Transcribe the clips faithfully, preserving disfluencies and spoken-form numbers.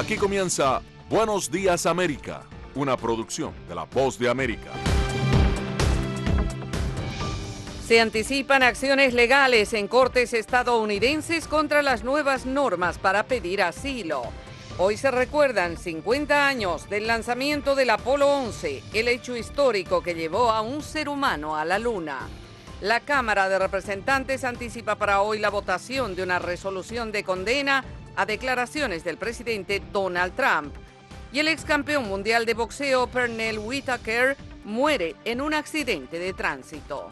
Aquí comienza Buenos Días América, una producción de La Voz de América. Se anticipan acciones legales en cortes estadounidenses contra las nuevas normas para pedir asilo. Hoy se recuerdan cincuenta años del lanzamiento del Apolo once, el hecho histórico que llevó a un ser humano a la Luna. La Cámara de Representantes anticipa para hoy la votación de una resolución de condena a declaraciones del presidente Donald Trump. Y el ex campeón mundial de boxeo Pernell Whitaker muere en un accidente de tránsito.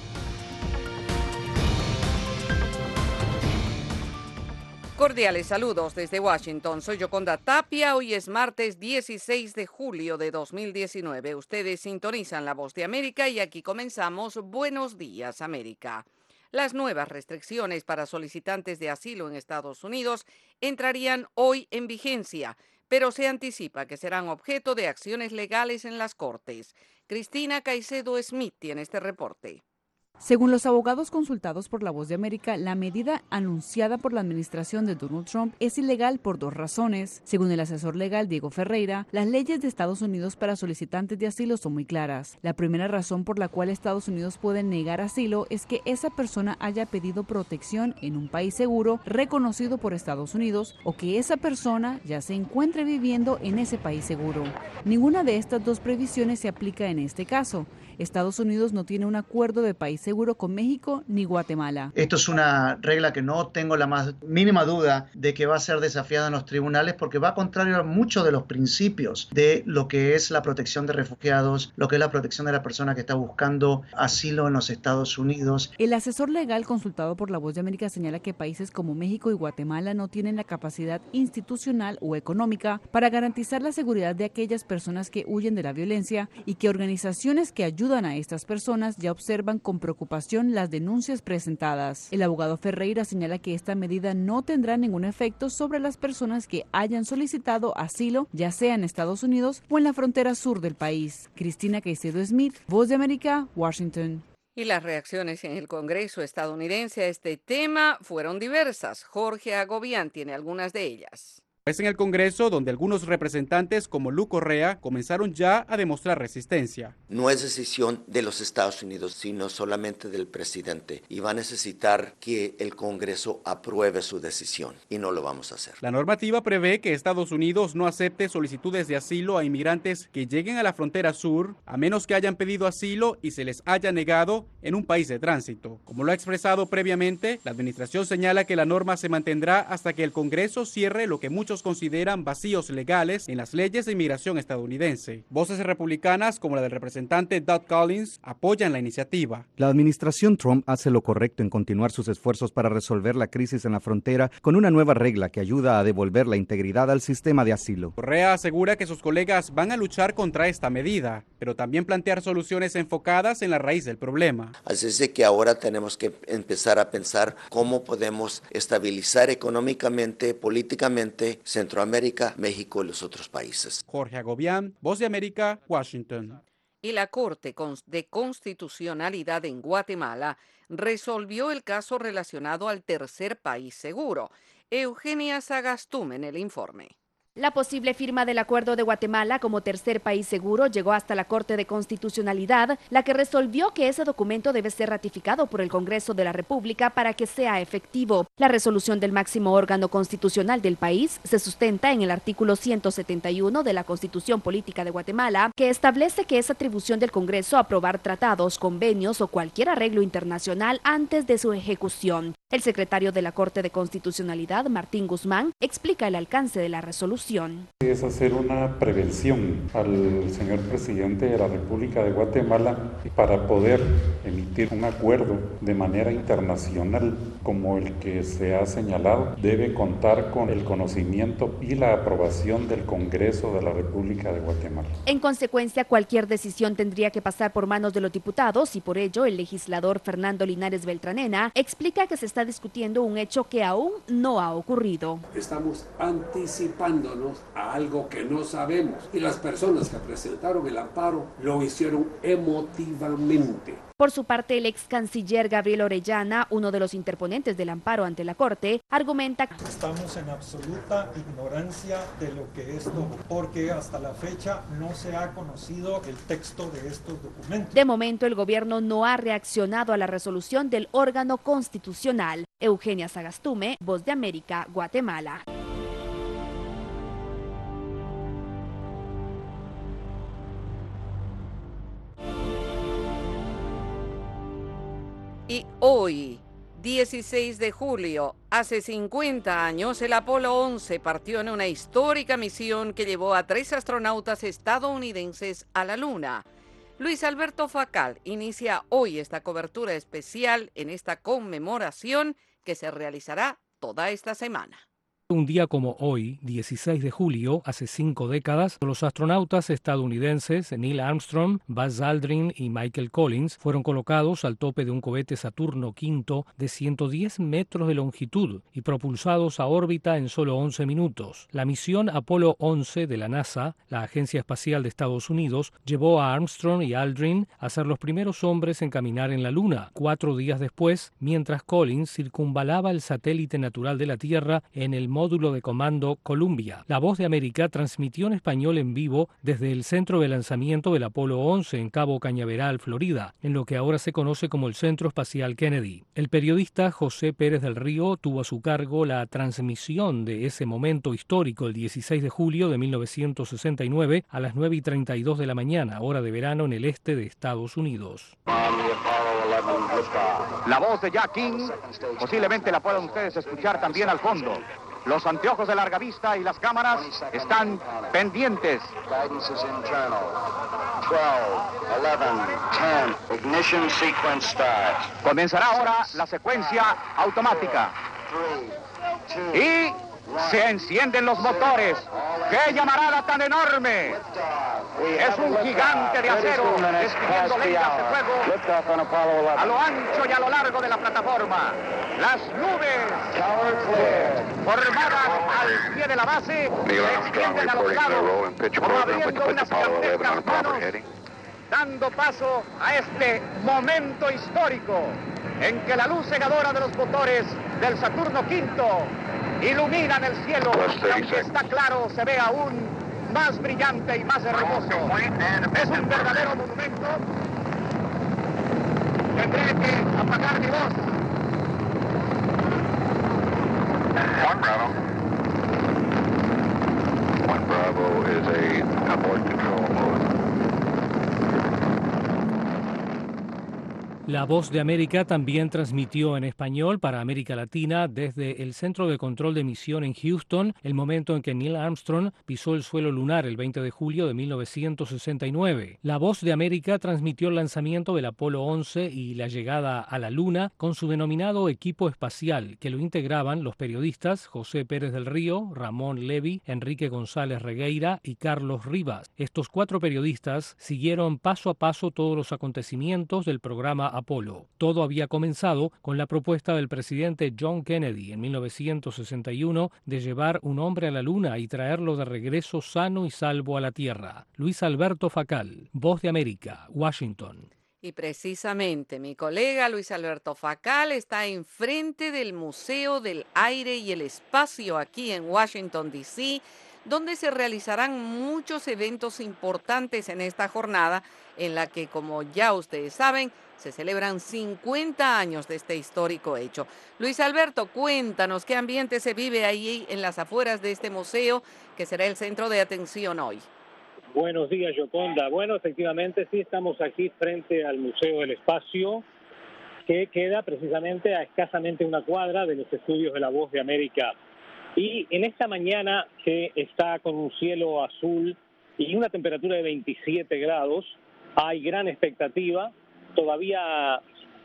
Cordiales saludos desde Washington. Soy Yoconda Tapia. Hoy es martes dieciséis de julio de dos mil diecinueve. Ustedes sintonizan La Voz de América y aquí comenzamos Buenos Días América. Las nuevas restricciones para solicitantes de asilo en Estados Unidos entrarían hoy en vigencia, pero se anticipa que serán objeto de acciones legales en las Cortes. Cristina Caicedo Smith tiene este reporte. Según los abogados consultados por La Voz de América, la medida anunciada por la administración de Donald Trump es ilegal por dos razones. Según el asesor legal Diego Ferreira, las leyes de Estados Unidos para solicitantes de asilo son muy claras. La primera razón por la cual Estados Unidos puede negar asilo es que esa persona haya pedido protección en un país seguro reconocido por Estados Unidos o que esa persona ya se encuentre viviendo en ese país seguro. Ninguna de estas dos previsiones se aplica en este caso. Estados Unidos no tiene un acuerdo de país seguro con México ni Guatemala. Esto es una regla que no tengo la más mínima duda de que va a ser desafiada en los tribunales porque va contrario a muchos de los principios de lo que es la protección de refugiados, lo que es la protección de la persona que está buscando asilo en los Estados Unidos. El asesor legal consultado por La Voz de América señala que países como México y Guatemala no tienen la capacidad institucional o económica para garantizar la seguridad de aquellas personas que huyen de la violencia y que organizaciones que ayudan a estas personas ya observan con preocupación las denuncias presentadas. El abogado Ferreira señala que esta medida no tendrá ningún efecto sobre las personas que hayan solicitado asilo, ya sea en Estados Unidos o en la frontera sur del país. Cristina Caicedo Smith, Voz de América, Washington. Y las reacciones en el Congreso estadounidense a este tema fueron diversas. Jorge Agobián tiene algunas de ellas. Es en el Congreso donde algunos representantes como Lu Correa comenzaron ya a demostrar resistencia. No es decisión de los Estados Unidos, sino solamente del presidente. Y va a necesitar que el Congreso apruebe su decisión y no lo vamos a hacer. La normativa prevé que Estados Unidos no acepte solicitudes de asilo a inmigrantes que lleguen a la frontera sur, a menos que hayan pedido asilo y se les haya negado en un país de tránsito. Como lo ha expresado previamente, la administración señala que la norma se mantendrá hasta que el Congreso cierre lo que muchos consideran vacíos legales en las leyes de inmigración estadounidense. Voces republicanas, como la del representante Doug Collins, apoyan la iniciativa. La administración Trump hace lo correcto en continuar sus esfuerzos para resolver la crisis en la frontera con una nueva regla que ayuda a devolver la integridad al sistema de asilo. Correa asegura que sus colegas van a luchar contra esta medida, pero también plantear soluciones enfocadas en la raíz del problema. Así es de que ahora tenemos que empezar a pensar cómo podemos estabilizar económicamente, políticamente, Centroamérica, México y los otros países. Jorge Agobián, Voz de América, Washington. Y la Corte de Constitucionalidad en Guatemala resolvió el caso relacionado al tercer país seguro. Eugenia Sagastún en el informe. La posible firma del Acuerdo de Guatemala como tercer país seguro llegó hasta la Corte de Constitucionalidad, la que resolvió que ese documento debe ser ratificado por el Congreso de la República para que sea efectivo. La resolución del máximo órgano constitucional del país se sustenta en el artículo ciento setenta y uno de la Constitución Política de Guatemala, que establece que es atribución del Congreso aprobar tratados, convenios o cualquier arreglo internacional antes de su ejecución. El secretario de la Corte de Constitucionalidad, Martín Guzmán, explica el alcance de la resolución. Es hacer una prevención al señor presidente de la República de Guatemala para poder emitir un acuerdo de manera internacional como el que se ha señalado. Debe contar con el conocimiento y la aprobación del Congreso de la República de Guatemala. En consecuencia, cualquier decisión tendría que pasar por manos de los diputados y por ello el legislador Fernando Linares Beltranena explica que se está discutiendo un hecho que aún no ha ocurrido. Estamos anticipándonos a algo que no sabemos y las personas que presentaron el amparo lo hicieron emotivamente. Por su parte, el ex canciller Gabriel Orellana, uno de los interponentes del amparo ante la Corte, argumenta: estamos en absoluta ignorancia de lo que esto, porque hasta la fecha no se ha conocido el texto de estos documentos. De momento, el gobierno no ha reaccionado a la resolución del órgano constitucional. Eugenia Sagastume, Voz de América, Guatemala. Y hoy, dieciséis de julio, hace cincuenta años, el Apolo once partió en una histórica misión que llevó a tres astronautas estadounidenses a la Luna. Luis Alberto Facal inicia hoy esta cobertura especial en esta conmemoración que se realizará toda esta semana. Un día como hoy, dieciséis de julio, hace cinco décadas, los astronautas estadounidenses Neil Armstrong, Buzz Aldrin y Michael Collins fueron colocados al tope de un cohete Saturno quinto de ciento diez metros de longitud y propulsados a órbita en solo once minutos. La misión Apolo once de la NASA, la Agencia Espacial de Estados Unidos, llevó a Armstrong y Aldrin a ser los primeros hombres en caminar en la Luna. Cuatro días después, mientras Collins circunvalaba el satélite natural de la Tierra en el módulo de comando Columbia. La Voz de América transmitió en español en vivo desde el centro de lanzamiento del Apolo once en Cabo Cañaveral, Florida, en lo que ahora se conoce como el Centro Espacial Kennedy. El periodista José Pérez del Río tuvo a su cargo la transmisión de ese momento histórico el dieciséis de julio de mil novecientos sesenta y nueve a las nueve y treinta y dos de la mañana, hora de verano en el este de Estados Unidos. La voz de Jack King, posiblemente la puedan ustedes escuchar también al fondo. Los anteojos de larga vista y las cámaras están pendientes. Comenzará ahora la secuencia automática. Y se encienden los motores. ¡Qué llamarada tan enorme! Es un gigante de acero despidiendo lenguas de fuego a lo ancho y a lo largo de la plataforma. Las nubes formadas al pie de la base se extienden a los lados como abriendo unas gigantescas manos, dando paso a este momento histórico en que la luz cegadora de los motores del Saturno quinto iluminan el cielo, y aunque está claro, se ve aún más brillante y más hermoso. Es un verdadero monumento. Tendré que apagar mi voz. One Bravo. One Bravo is a abort control mode. La Voz de América también transmitió en español para América Latina desde el Centro de Control de Misión en Houston el momento en que Neil Armstrong pisó el suelo lunar el veinte de julio de mil novecientos sesenta y nueve. La Voz de América transmitió el lanzamiento del Apolo once y la llegada a la Luna con su denominado equipo espacial, que lo integraban los periodistas José Pérez del Río, Ramón Levy, Enrique González Regueira y Carlos Rivas. Estos cuatro periodistas siguieron paso a paso todos los acontecimientos del programa Apolo. Todo había comenzado con la propuesta del presidente John Kennedy en mil novecientos sesenta y uno de llevar un hombre a la Luna y traerlo de regreso sano y salvo a la Tierra. Luis Alberto Facal, Voz de América, Washington. Y precisamente mi colega Luis Alberto Facal está enfrente del Museo del Aire y el Espacio aquí en Washington, D C, donde se realizarán muchos eventos importantes en esta jornada en la que, como ya ustedes saben, se celebran cincuenta años de este histórico hecho. Luis Alberto, cuéntanos qué ambiente se vive ahí en las afueras de este museo, que será el centro de atención hoy. Buenos días, Yoconda. Bueno, efectivamente, sí estamos aquí frente al Museo del Espacio, que queda precisamente a escasamente una cuadra de los estudios de La Voz de América. Y en esta mañana, que está con un cielo azul y una temperatura de veintisiete grados, hay gran expectativa. Todavía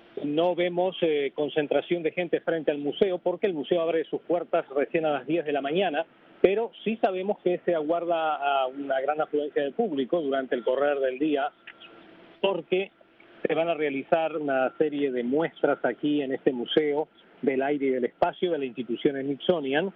no vemos eh, concentración de gente frente al museo porque el museo abre sus puertas recién a las diez de la mañana, pero sí sabemos que se aguarda a una gran afluencia de público durante el correr del día porque se van a realizar una serie de muestras aquí en este Museo del Aire y del Espacio de la institución Smithsonian.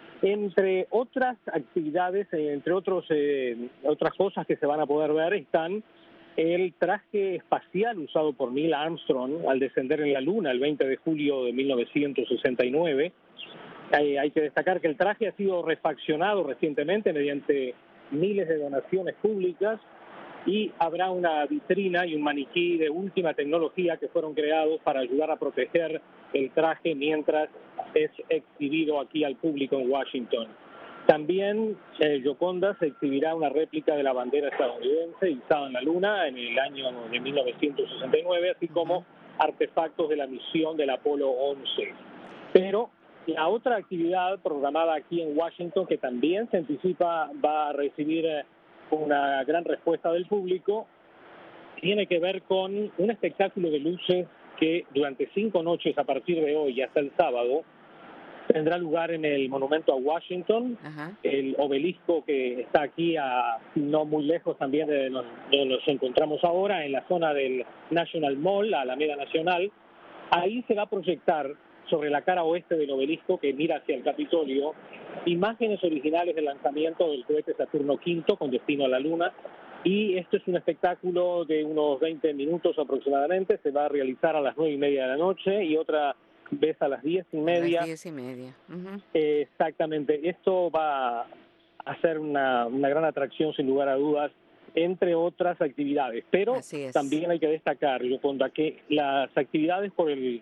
Entre otras actividades, entre otros, eh, otras cosas que se van a poder ver están el traje espacial usado por Neil Armstrong al descender en la Luna el veinte de julio de mil novecientos sesenta y nueve. Hay, hay que destacar que el traje ha sido refaccionado recientemente mediante miles de donaciones públicas y habrá una vitrina y un maniquí de última tecnología que fueron creados para ayudar a proteger el traje mientras es exhibido aquí al público en Washington. También eh, Gioconda se exhibirá una réplica de la bandera estadounidense izada en la Luna en el año de mil novecientos sesenta y nueve, así como artefactos de la misión del Apolo once. Pero la otra actividad programada aquí en Washington, que también se anticipa va a recibir una gran respuesta del público, tiene que ver con un espectáculo de luces que durante cinco noches a partir de hoy hasta el sábado tendrá lugar en el monumento a Washington. Ajá. El obelisco que está aquí a no muy lejos también de donde nos encontramos ahora, en la zona del National Mall, la Alameda Nacional. Ahí se va a proyectar sobre la cara oeste del obelisco que mira hacia el Capitolio imágenes originales del lanzamiento del cohete Saturno quinto con destino a la Luna. Y esto es un espectáculo de unos veinte minutos aproximadamente. Se va a realizar a las nueve y media de la noche y otra vez a las diez y media. A las diez y media. Uh-huh. Eh, exactamente. Esto va a ser una, una gran atracción, sin lugar a dudas, entre otras actividades. Pero también hay que destacar, Gioconda, que las actividades por el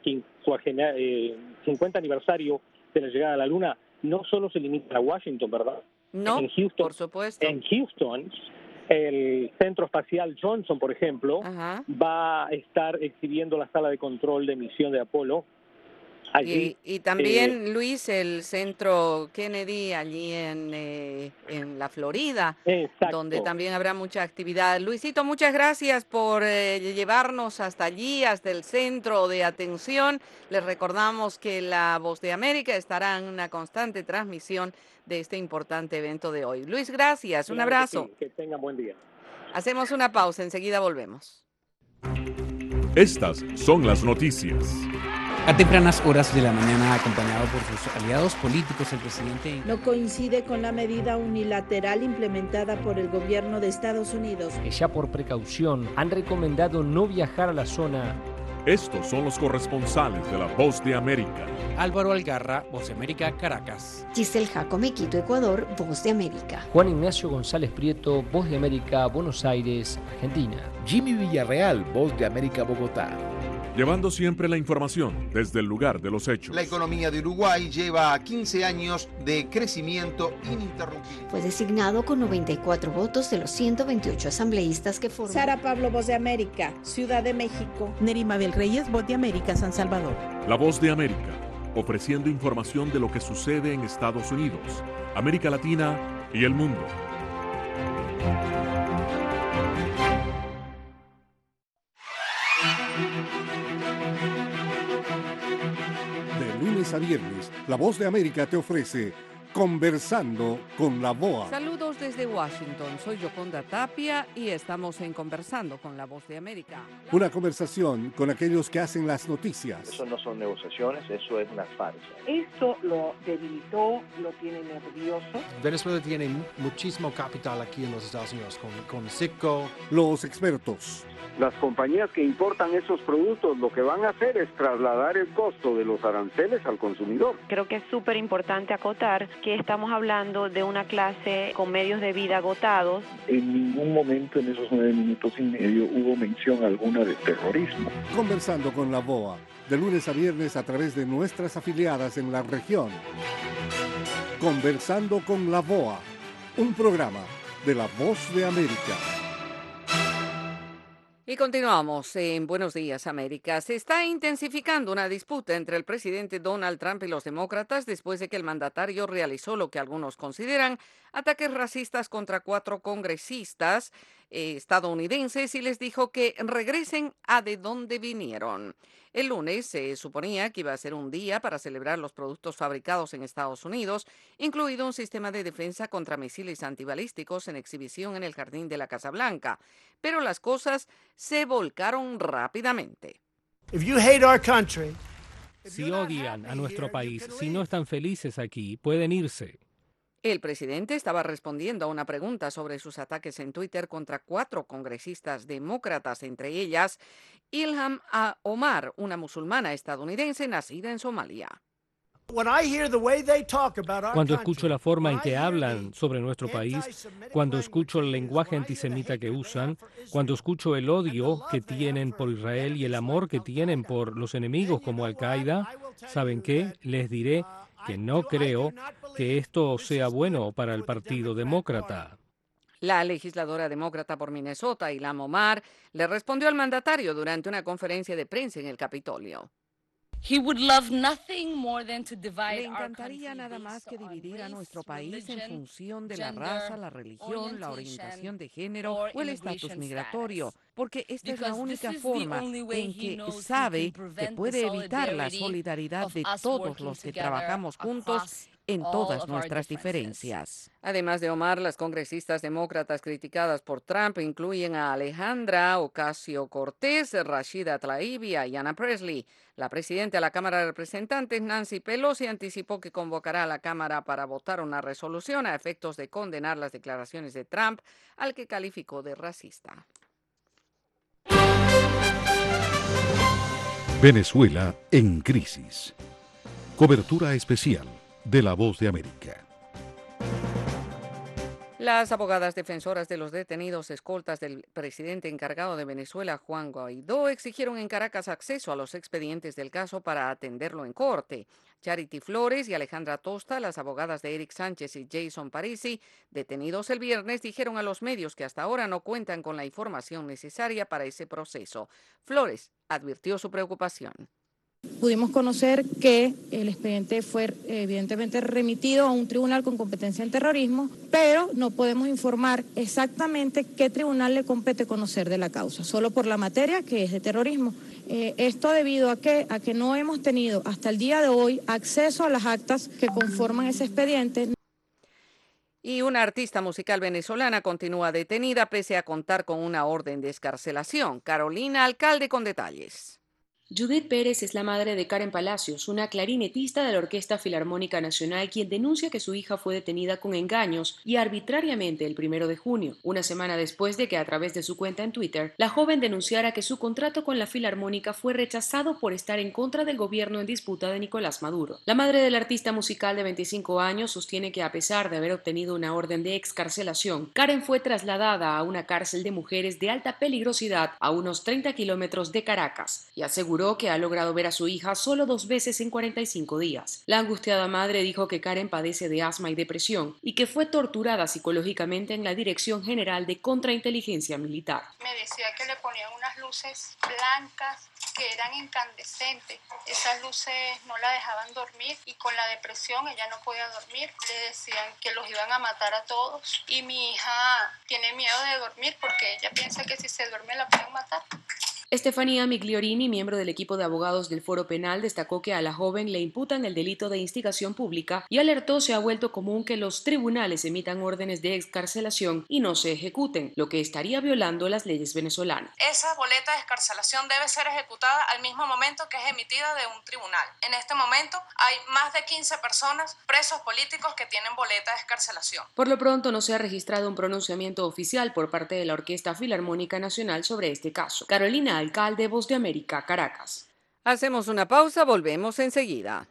cincuenta aniversario de la llegada a la Luna no solo se limitan a Washington, ¿verdad? No, en Houston, por supuesto. En Houston, el Centro Espacial Johnson, por ejemplo, Ajá. va a estar exhibiendo la sala de control de misión de Apolo. Allí, y, y también, eh, Luis, el Centro Kennedy allí en, eh, en la Florida, exacto. donde también habrá mucha actividad. Luisito, muchas gracias por eh, llevarnos hasta allí, hasta el centro de atención. Les recordamos que La Voz de América estará en una constante transmisión de este importante evento de hoy. Luis, gracias. Un abrazo. Que, sí, que tengan buen día. Hacemos una pausa, enseguida volvemos. Estas son las noticias. A tempranas horas de la mañana, acompañado por sus aliados políticos, el presidente no coincide con la medida unilateral implementada por el gobierno de Estados Unidos. Que ya por precaución han recomendado no viajar a la zona. Estos son los corresponsales de La Voz de América. Álvaro Algarra, Voz de América, Caracas. Giselle Jacome, Quito, Ecuador, Voz de América. Juan Ignacio González Prieto, Voz de América, Buenos Aires, Argentina. Jimmy Villarreal, Voz de América, Bogotá. Llevando siempre la información desde el lugar de los hechos. La economía de Uruguay lleva quince años de crecimiento ininterrumpido. Fue designado con noventa y cuatro votos de los ciento veintiocho asambleístas que forman. Sara Pablo, Voz de América, Ciudad de México. Nerima Bel Reyes, Voz de América, San Salvador. La Voz de América, ofreciendo información de lo que sucede en Estados Unidos, América Latina y el mundo. A viernes, La Voz de América te ofrece Conversando con la B O A. Saludos desde Washington, soy Gioconda Tapia y estamos en Conversando con la Voz de América. Una conversación con aquellos que hacen las noticias. Eso no son negociaciones, eso es una farsa. Esto lo debilitó, lo tiene nervioso. Venezuela tiene muchísimo capital aquí en los Estados Unidos, con, con Citgo. Los expertos. Las compañías que importan esos productos lo que van a hacer es trasladar el costo de los aranceles al consumidor. Creo que es súper importante acotar que estamos hablando de una clase con medios de vida agotados. En ningún momento en esos nueve minutos y medio hubo mención alguna de terrorismo. Conversando con la B O A, de lunes a viernes a través de nuestras afiliadas en la región. Conversando con la B O A, un programa de La Voz de América. Y continuamos en Buenos Días, América. Se está intensificando una disputa entre el presidente Donald Trump y los demócratas después de que el mandatario realizó lo que algunos consideran ataques racistas contra cuatro congresistas eh, estadounidenses y les dijo que regresen a de donde vinieron. El lunes se suponía que iba a ser un día para celebrar los productos fabricados en Estados Unidos, incluido un sistema de defensa contra misiles antibalísticos en exhibición en el jardín de la Casa Blanca. Pero las cosas se volcaron rápidamente. If you hate our country, si odian a nuestro país, si no están felices aquí, pueden irse. El presidente estaba respondiendo a una pregunta sobre sus ataques en Twitter contra cuatro congresistas demócratas, entre ellas Ilham Omar, una musulmana estadounidense nacida en Somalia. Cuando escucho la forma en que hablan sobre nuestro país, cuando escucho el lenguaje antisemita que usan, cuando escucho el odio que tienen por Israel y el amor que tienen por los enemigos como Al-Qaeda, ¿saben qué? Les diré que no creo que esto sea bueno para el Partido Demócrata. La legisladora demócrata por Minnesota, Ilham Omar, le respondió al mandatario durante una conferencia de prensa en el Capitolio. He would love nothing more than to divide Le encantaría nada más que dividir a nuestro país en función de la raza, la religión, la orientación de género o el estatus migratorio, porque esta es la única forma en que sabe que puede evitar la solidaridad de todos los que trabajamos juntos en todas nuestras diferencias. Además de Omar, las congresistas demócratas criticadas por Trump incluyen a Alejandra Ocasio-Cortez, Rashida Tlaib y Ayanna Pressley. La presidenta de la Cámara de Representantes, Nancy Pelosi, anticipó que convocará a la Cámara para votar una resolución a efectos de condenar las declaraciones de Trump, al que calificó de racista. Venezuela en crisis. Cobertura especial de La Voz de América. Las abogadas defensoras de los detenidos escoltas del presidente encargado de Venezuela, Juan Guaidó, exigieron en Caracas acceso a los expedientes del caso para atenderlo en corte. Charity Flores y Alejandra Tosta, las abogadas de Eric Sánchez y Jason Parisi, detenidos el viernes, dijeron a los medios que hasta ahora no cuentan con la información necesaria para ese proceso. Flores advirtió su preocupación. Pudimos conocer que el expediente fue evidentemente remitido a un tribunal con competencia en terrorismo, pero no podemos informar exactamente qué tribunal le compete conocer de la causa, solo por la materia que es de terrorismo. Eh, esto debido a que, a que no hemos tenido hasta el día de hoy acceso a las actas que conforman ese expediente. Y una artista musical venezolana continúa detenida pese a contar con una orden de excarcelación. Carolina Alcalde con detalles. Judith Pérez es la madre de Karen Palacios, una clarinetista de la Orquesta Filarmónica Nacional, quien denuncia que su hija fue detenida con engaños y arbitrariamente el primero de junio, una semana después de que a través de su cuenta en Twitter, la joven denunciara que su contrato con la Filarmónica fue rechazado por estar en contra del gobierno en disputa de Nicolás Maduro. La madre del artista musical de veinticinco años sostiene que a pesar de haber obtenido una orden de excarcelación, Karen fue trasladada a una cárcel de mujeres de alta peligrosidad a unos treinta kilómetros de Caracas y aseguró que ha logrado ver a su hija solo dos veces en cuarenta y cinco días. La angustiada madre dijo que Karen padece de asma y depresión y que fue torturada psicológicamente en la Dirección General de Contrainteligencia Militar. Me decía que le ponían unas luces blancas que eran incandescentes. Esas luces no la dejaban dormir y con la depresión ella no podía dormir. Le decían que los iban a matar a todos y mi hija tiene miedo de dormir porque ella piensa que si se duerme la pueden matar. Estefanía Migliorini, miembro del equipo de abogados del Foro Penal, destacó que a la joven le imputan el delito de instigación pública y alertó se ha vuelto común que los tribunales emitan órdenes de excarcelación y no se ejecuten, lo que estaría violando las leyes venezolanas. Esa boleta de excarcelación debe ser ejecutada al mismo momento que es emitida de un tribunal. En este momento hay más de quince personas, presos políticos, que tienen boleta de excarcelación. Por lo pronto no se ha registrado un pronunciamiento oficial por parte de la Orquesta Filarmónica Nacional sobre este caso. Carolina Alcalde, Voz de América, Caracas. Hacemos una pausa, volvemos enseguida.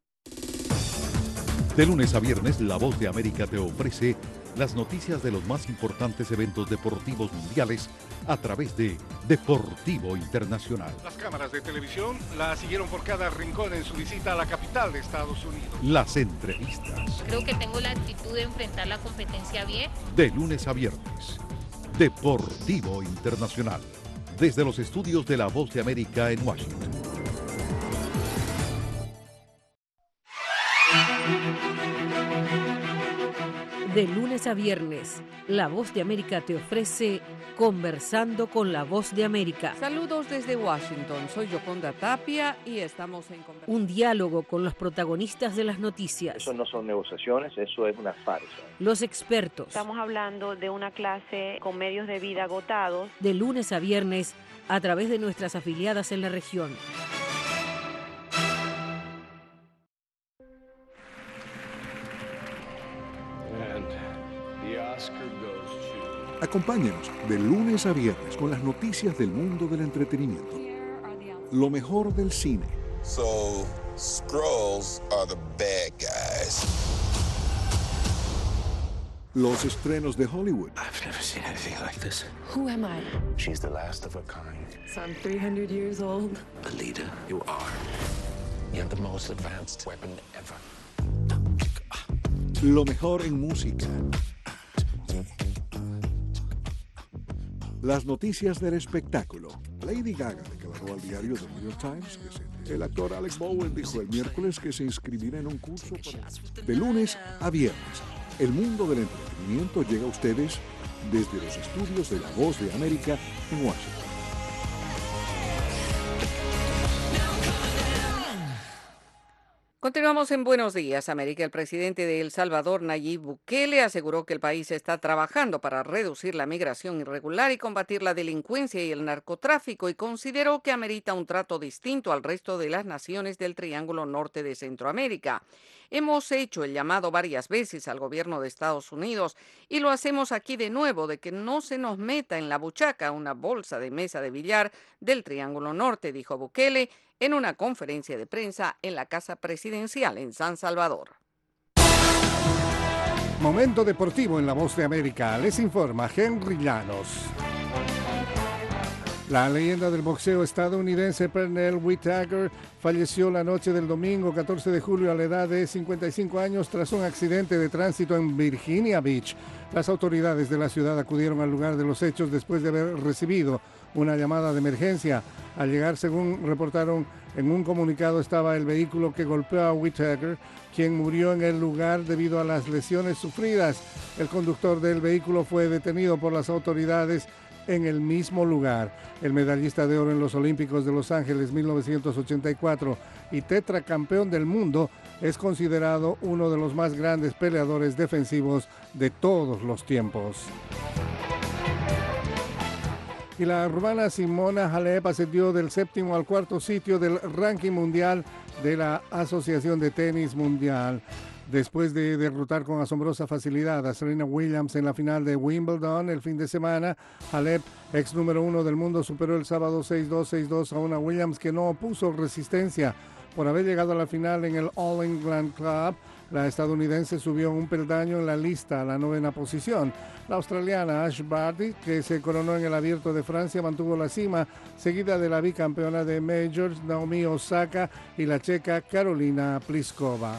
De lunes a viernes, La Voz de América te ofrece las noticias de los más importantes eventos deportivos mundiales a través de Deportivo Internacional. Las cámaras de televisión la siguieron por cada rincón en su visita a la capital de Estados Unidos. Las entrevistas. Creo que tengo la actitud de enfrentar la competencia bien. De lunes a viernes, Deportivo Internacional. Desde los estudios de La Voz de América en Washington. De lunes a viernes, La Voz de América te ofrece Conversando con La Voz de América. Saludos desde Washington, soy Yoconda Tapia y estamos en conversación. Un diálogo con los protagonistas de las noticias. Eso no son negociaciones, eso es una farsa. Los expertos. Estamos hablando de una clase con medios de vida agotados. De lunes a viernes, a través de nuestras afiliadas en la región. Acompáñenos de lunes a viernes con las noticias del mundo del entretenimiento. Lo mejor del cine. So, Skrulls are the bad guys. Los estrenos de Hollywood. I've never seen anything like this. Who am I? She's the last of her kind. So I'm three hundred years old. The leader you are. You have the most advanced weapon ever. Lo mejor en música. Las noticias del espectáculo. Lady Gaga declaró al diario The New York Times que se... el actor Alec Baldwin dijo el miércoles que se inscribirá en un curso para... De lunes a viernes, el mundo del entretenimiento llega a ustedes desde los estudios de La Voz de América en Washington. Continuamos en Buenos Días, América. El presidente de El Salvador, Nayib Bukele, aseguró que el país está trabajando para reducir la migración irregular y combatir la delincuencia y el narcotráfico, y consideró que amerita un trato distinto al resto de las naciones del Triángulo Norte de Centroamérica. Hemos hecho el llamado varias veces al gobierno de Estados Unidos y lo hacemos aquí de nuevo, de que no se nos meta en la buchaca una bolsa de mesa de billar del Triángulo Norte, dijo Bukele en una conferencia de prensa en la Casa Presidencial en San Salvador. Momento deportivo en La Voz de América. Les informa Henry Llanos. La leyenda del boxeo estadounidense Pernell Whitaker falleció la noche del domingo catorce de julio a la edad de cincuenta y cinco años tras un accidente de tránsito en Virginia Beach. Las autoridades de la ciudad acudieron al lugar de los hechos después de haber recibido una llamada de emergencia. Al llegar, según reportaron en un comunicado, estaba el vehículo que golpeó a Whitaker, quien murió en el lugar debido a las lesiones sufridas. El conductor del vehículo fue detenido por las autoridades en el mismo lugar. El medallista de oro en los Olímpicos de Los Ángeles mil novecientos ochenta y cuatro y tetracampeón del mundo es considerado uno de los más grandes peleadores defensivos de todos los tiempos. Y la rumana Simona Halep ascendió del séptimo al cuarto sitio del ranking mundial de la Asociación de Tenis Mundial, después de derrotar con asombrosa facilidad a Serena Williams en la final de Wimbledon el fin de semana. Halep, ex número uno del mundo, superó el sábado seis dos, seis dos a una Williams que no opuso resistencia. Por haber llegado a la final en el All England Club, la estadounidense subió un peldaño en la lista a la novena posición. La australiana Ash Barty, que se coronó en el Abierto de Francia, mantuvo la cima, seguida de la bicampeona de Majors Naomi Osaka y la checa Karolina Pliskova.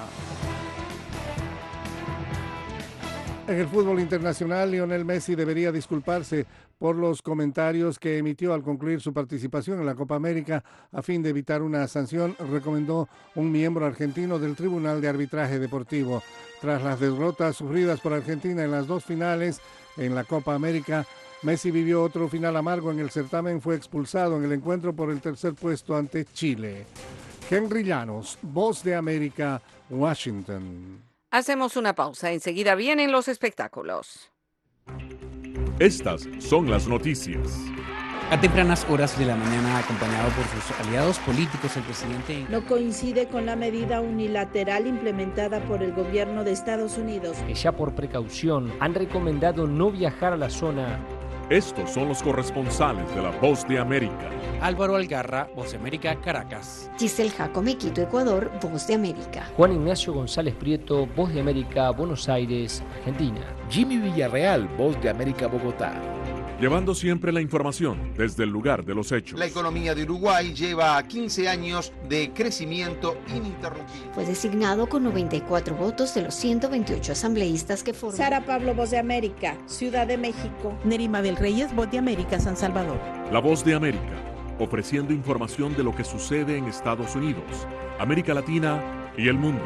En el fútbol internacional, Lionel Messi debería disculparse por los comentarios que emitió al concluir su participación en la Copa América a fin de evitar una sanción, recomendó un miembro argentino del Tribunal de Arbitraje Deportivo. Tras las derrotas sufridas por Argentina en las dos finales en la Copa América, Messi vivió otro final amargo en el certamen, fue expulsado en el encuentro por el tercer puesto ante Chile. Henry Llanos, Voz de América, Washington. Hacemos una pausa, enseguida vienen los espectáculos. Estas son las noticias. A tempranas horas de la mañana, acompañado por sus aliados políticos, el presidente... No coincide con la medida unilateral implementada por el gobierno de Estados Unidos. Que ya por precaución han recomendado no viajar a la zona. Estos son los corresponsales de La Voz de América. Álvaro Algarra, Voz de América, Caracas. Giselle Jacome, Quito, Ecuador, Voz de América. Juan Ignacio González Prieto, Voz de América, Buenos Aires, Argentina. Jimmy Villarreal, Voz de América, Bogotá. Llevando siempre la información desde el lugar de los hechos. La economía de Uruguay lleva quince años de crecimiento ininterrumpido. Fue designado con noventa y cuatro votos de los ciento veintiocho asambleístas que forman. Sara Pablo, Voz de América, Ciudad de México. Nerima Bel Reyes, Voz de América, San Salvador. La Voz de América, ofreciendo información de lo que sucede en Estados Unidos, América Latina y el mundo.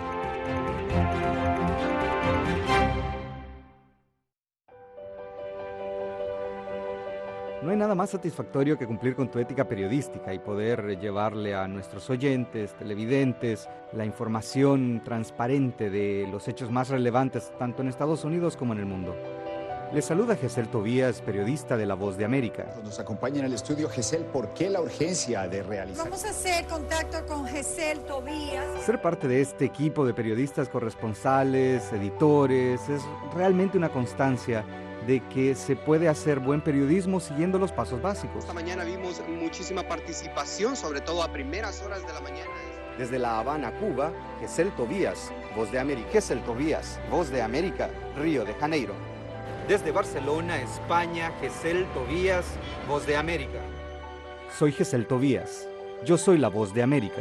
No hay nada más satisfactorio que cumplir con tu ética periodística y poder llevarle a nuestros oyentes, televidentes, la información transparente de los hechos más relevantes tanto en Estados Unidos como en el mundo. Les saluda Gesell Tobías, periodista de La Voz de América. Nos acompaña en el estudio Gesell. ¿Por qué la urgencia de realizar? Vamos a hacer contacto con Gesell Tobías. Ser parte de este equipo de periodistas corresponsales, editores, es realmente una constancia de que se puede hacer buen periodismo siguiendo los pasos básicos. Esta mañana vimos muchísima participación, sobre todo a primeras horas de la mañana. Desde La Habana, Cuba, Gesell Tobías, Voz de América. Gesell Tobías, Voz de América, Río de Janeiro. Desde Barcelona, España, Gesell Tobías, Voz de América. Soy Gesell Tobías. Yo soy la Voz de América.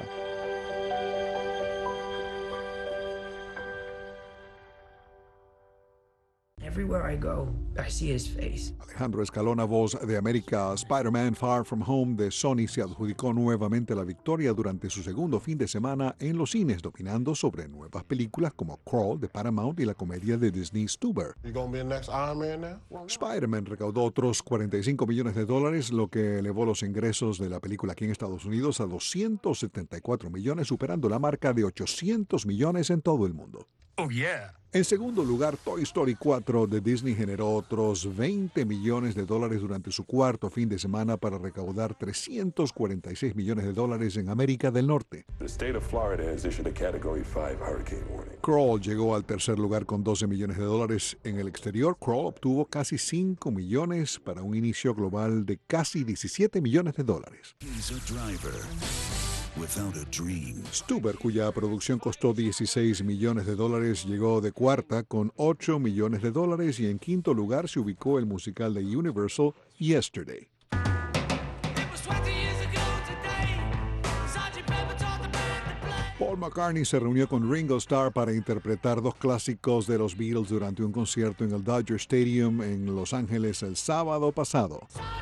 Everywhere I go, I see his face. Alejandro Escalona, Voz de América. Spider-Man Far From Home de Sony se adjudicó nuevamente la victoria durante su segundo fin de semana en los cines, dominando sobre nuevas películas como Crawl de Paramount y la comedia de Disney Stuber. Spider-Man recaudó otros cuarenta y cinco millones de dólares, lo que elevó los ingresos de la película aquí en Estados Unidos a doscientos setenta y cuatro millones, superando la marca de ochocientos millones en todo el mundo. Oh, yeah. En segundo lugar, Toy Story cuatro de Disney generó otros veinte millones de dólares durante su cuarto fin de semana para recaudar trescientos cuarenta y seis millones de dólares en América del Norte. The state of Florida has issued a Category five hurricane warning. Crawl llegó al tercer lugar con doce millones de dólares en el exterior. Crawl obtuvo casi cinco millones para un inicio global de casi diecisiete millones de dólares. He's a driver. Without a dream. Stuber, cuya producción costó dieciséis millones de dólares, llegó de cuarta con ocho millones de dólares y en quinto lugar se ubicó el musical de Universal, Yesterday. Paul McCartney se reunió con Ringo Starr para interpretar dos clásicos de los Beatles durante un concierto en el Dodger Stadium en Los Ángeles el sábado pasado.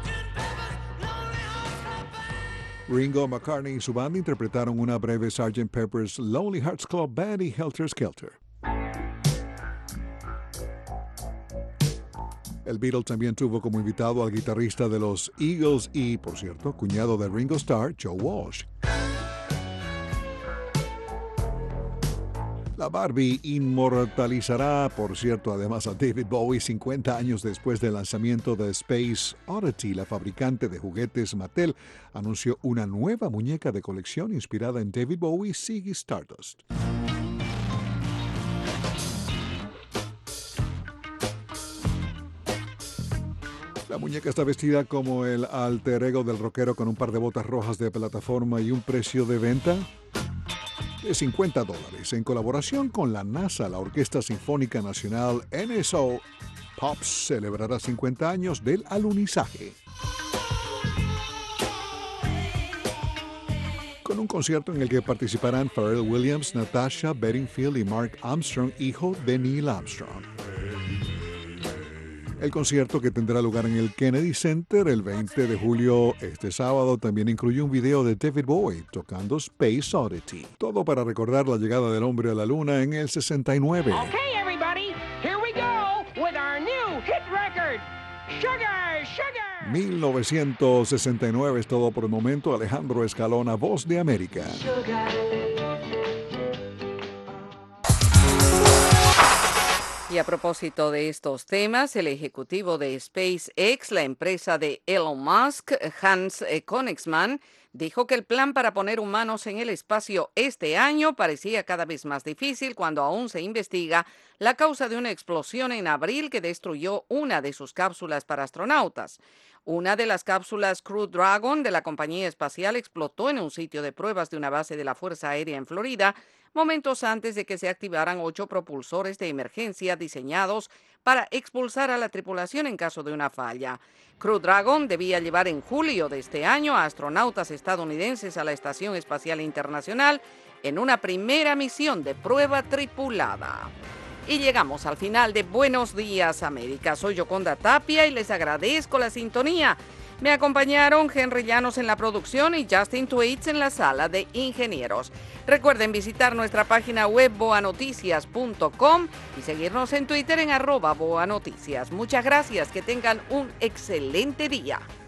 Ringo, McCartney y su banda interpretaron una breve sergeant Pepper's Lonely Hearts Club Band y Helter Skelter. El Beatle también tuvo como invitado al guitarrista de los Eagles y, por cierto, cuñado de Ringo Starr, Joe Walsh. La Barbie inmortalizará, por cierto, además a David Bowie cincuenta años después del lanzamiento de Space Oddity. La fabricante de juguetes Mattel anunció una nueva muñeca de colección inspirada en David Bowie, Ziggy Stardust. La muñeca está vestida como el alter ego del rockero con un par de botas rojas de plataforma y un precio de venta de cincuenta dólares. En colaboración con la NASA, la Orquesta Sinfónica Nacional N S O Pops celebrará cincuenta años del alunizaje, con un concierto en el que participarán Pharrell Williams, Natasha Bedingfield y Mark Armstrong, hijo de Neil Armstrong. El concierto, que tendrá lugar en el Kennedy Center el veinte de julio, este sábado, también incluye un video de David Bowie tocando Space Oddity. Todo para recordar la llegada del hombre a la luna en el sesenta y nueve. Okay, everybody, here we go with our new hit record, Sugar, Sugar. mil novecientos sesenta y nueve es todo por el momento. Alejandro Escalona, Voz de América. Sugar. Y a propósito de estos temas, el ejecutivo de SpaceX, la empresa de Elon Musk, Hans Koenigsmann, dijo que el plan para poner humanos en el espacio este año parecía cada vez más difícil cuando aún se investiga la causa de una explosión en abril que destruyó una de sus cápsulas para astronautas. Una de las cápsulas Crew Dragon de la compañía espacial explotó en un sitio de pruebas de una base de la Fuerza Aérea en Florida, momentos antes de que se activaran ocho propulsores de emergencia diseñados para expulsar a la tripulación en caso de una falla. Crew Dragon debía llevar en julio de este año a astronautas estadounidenses a la Estación Espacial Internacional en una primera misión de prueba tripulada. Y llegamos al final de Buenos Días América. Soy Yoconda Tapia y les agradezco la sintonía. Me acompañaron Henry Llanos en la producción y Justin Twaits en la sala de ingenieros. Recuerden visitar nuestra página web boa noticias punto com y seguirnos en Twitter en arroba boanoticias. Muchas gracias, que tengan un excelente día.